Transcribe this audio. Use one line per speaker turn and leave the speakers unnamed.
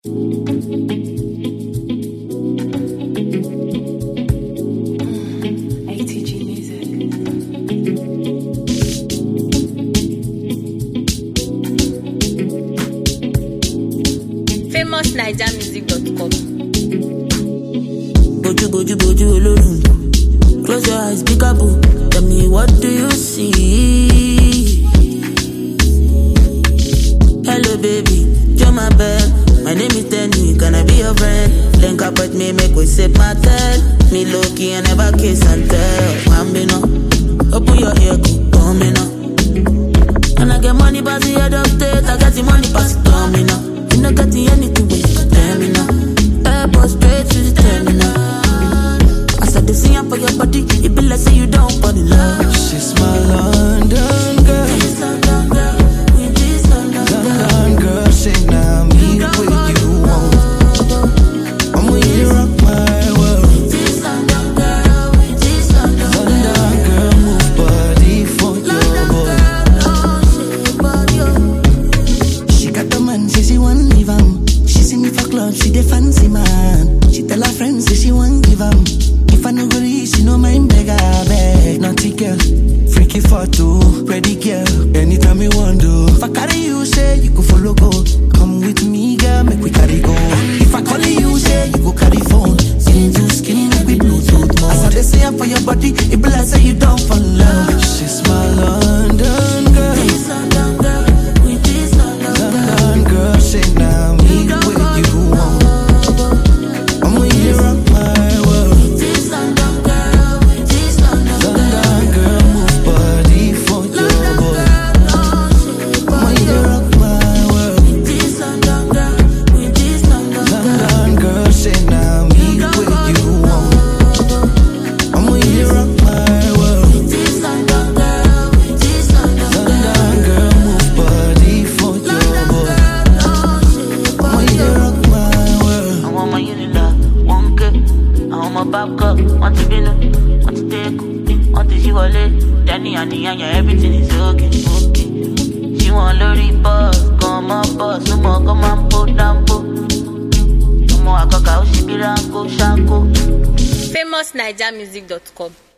ATG Music. FamousNigerMusic.com.
Boju olorun. Close your eyes, peekaboo. Tell me, what do you see? Hello baby, you're my bed. My name is Tenny, can I be your friend? Link up with me, make we sip my tel. Me low-key, I never kiss and tell. Bambino, open your ear, come me now. And I get money pass the head of state, I got the money pass it on me now. You not getting anything with you, tell me now. Airport straight to the terminal. I said the same for your body, it be like say you don't fall in love.
She's my London girl.
London girl, with this London girl.
London girl, say now me the way you want. I'm with you, rock my world.
With this London girl, with this London girl.
London girl, move body for your boy. She got the man, say she want leave him. She see me for club, she dey fancy man. She tell her friends, say she want give him. If I no go reach, she no mind beg, I beg. Naughty girl, freaky for two, ready girl. Anytime you want to. If I carry you, say you go follow go. Come with me, girl, make we carry go. If I call you, say you go carry phone. Skin to skin, like we Bluetooth mode. I saw they say I'm for your body, it be like say you don't fall in love. She's my London girl.
This London girl, with this London girl.
London girl, say now me the way you want. I'm with you, rock my world.
With this London girl, with this London girl.
London girl, move body for your boy. I'm with you, rock my world.
With this London girl, with this London girl.
London girl, say now me the way you want. I'm with you, rock my world.
With this London girl, with this London girl.
London girl, move body for your boy. I'm with you, rock my world.
I want my unila, one get. I want my back up, want to be no, want to take, want to see what it. Danny and the everything is okay, okay. She want lorry boss, come on boss, no more come on put down put. No more I got she be rango shango.
FamousNigerMusic.com.